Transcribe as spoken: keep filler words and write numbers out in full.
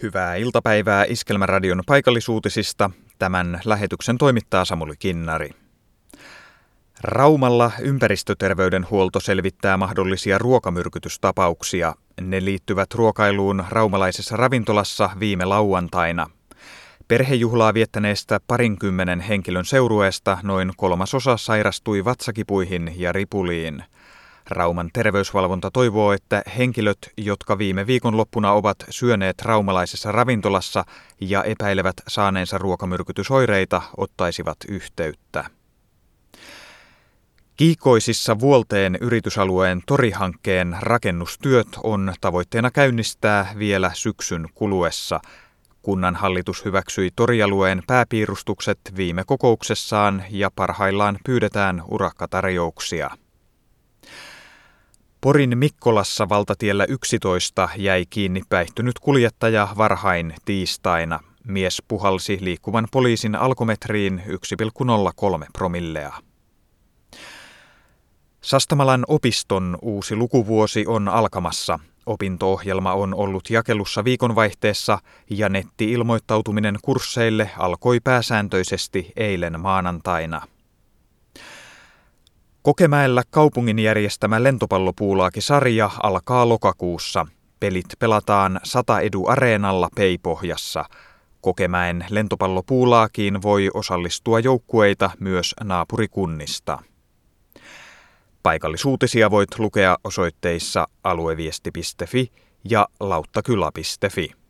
Hyvää iltapäivää Iskelmäradion paikallisuutisista. Tämän lähetyksen toimittaa Samuli Kinnari. Raumalla ympäristöterveydenhuolto selvittää mahdollisia ruokamyrkytystapauksia. Ne liittyvät ruokailuun raumalaisessa ravintolassa viime lauantaina. Perhejuhlaa viettäneestä parinkymmenen henkilön seurueesta noin kolmasosa sairastui vatsakipuihin ja ripuliin. Rauman terveysvalvonta toivoo, että henkilöt, jotka viime viikonloppuna ovat syöneet raumalaisessa ravintolassa ja epäilevät saaneensa ruokamyrkytysoireita, ottaisivat yhteyttä. Kiikoisissa Vuolteen yritysalueen torihankkeen rakennustyöt on tavoitteena käynnistää vielä syksyn kuluessa. Kunnanhallitus hyväksyi torialueen pääpiirustukset viime kokouksessaan ja parhaillaan pyydetään urakkatarjouksia. Porin Mikkolassa valtatiellä yksitoista jäi kiinni päihtynyt kuljettaja varhain tiistaina. Mies puhalsi liikkuvan poliisin alkometriin yksi pilkku nolla kolme promillea. Sastamalan opiston uusi lukuvuosi on alkamassa. Opinto-ohjelma on ollut jakelussa viikonvaihteessa ja netti-ilmoittautuminen kursseille alkoi pääsääntöisesti eilen maanantaina. Kokemäellä kaupungin järjestämä lentopallopuulaaki-sarja alkaa lokakuussa. Pelit pelataan Sata Edu-areenalla Peipohjassa. Kokemäen lentopallopuulaakiin voi osallistua joukkueita myös naapurikunnista. Paikallisuutisia voit lukea osoitteissa alueviesti piste fi ja lauttakylä piste fi.